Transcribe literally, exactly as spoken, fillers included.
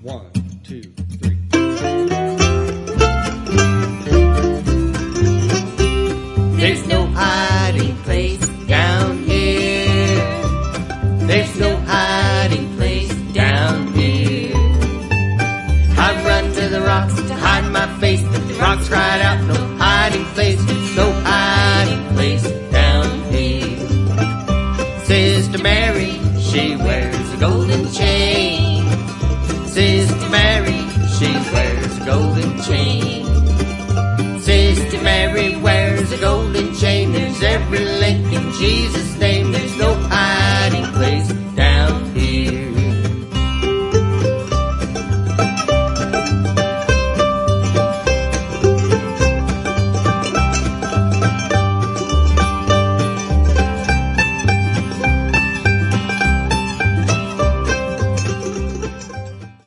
One, two, three. There's no hiding place down here. There's no hiding place down here. I run to the rocks to hide my face, but the rocks cried out, no hiding place, no hiding place down here. Sister Mary, she wears a golden chain. Sister Mary, she wears a golden chain. Sister Mary wears a golden chain. There's every link in Jesus' name. There's no